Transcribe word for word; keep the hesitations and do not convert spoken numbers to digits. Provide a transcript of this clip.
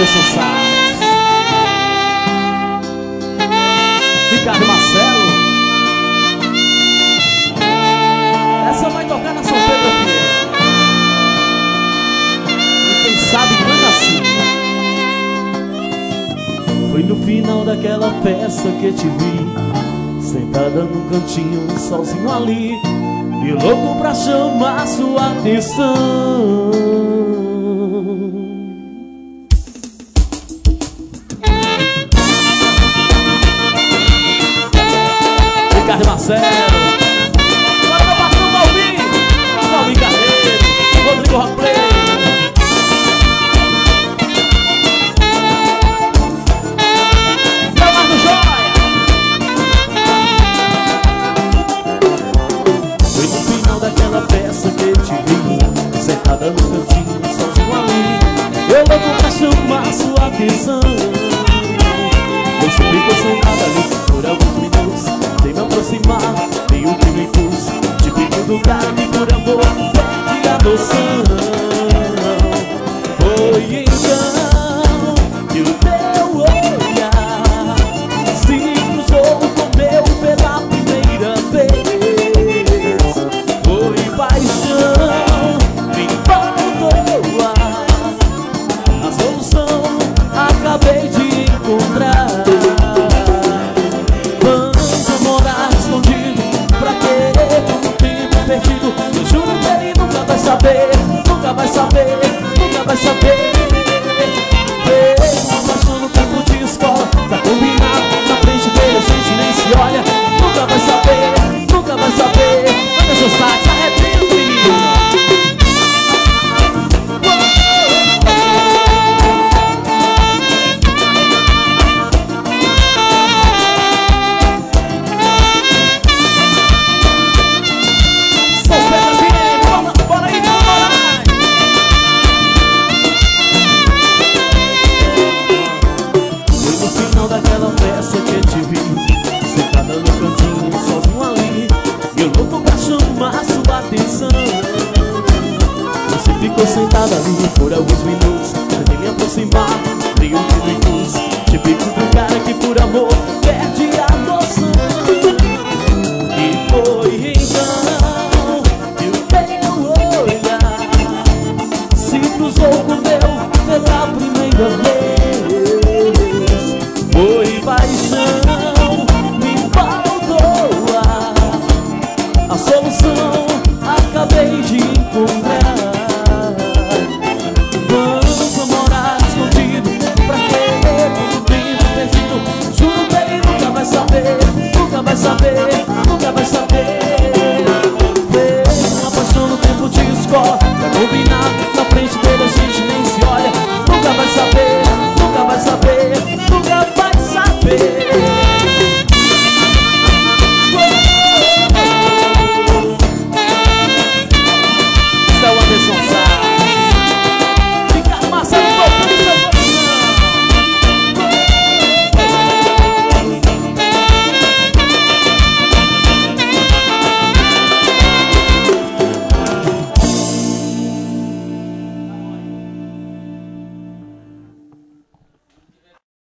Anderson Salles, Ricardo Marcelo. Essa vai tocar na São Pedro F M. E quem sabe canta assim. Foi no final daquela festa que te vi, sentada num cantinho, sozinho ali, e louco pra chamar sua atenção. Ricardo Marcelo, agora meu patrão Valmir, Valmir Carneiro, Rodrigo Ropley. Leonardo Joia. Foi no final daquela festa que te vi, sentada no cantinho, sozinho ali, eu louco pra chamar sua atenção. Eu subi que eu sentada ali por alguns minutos, sem me aproximar, meio que me impulso, te pedindo carne por amor, pede adoção.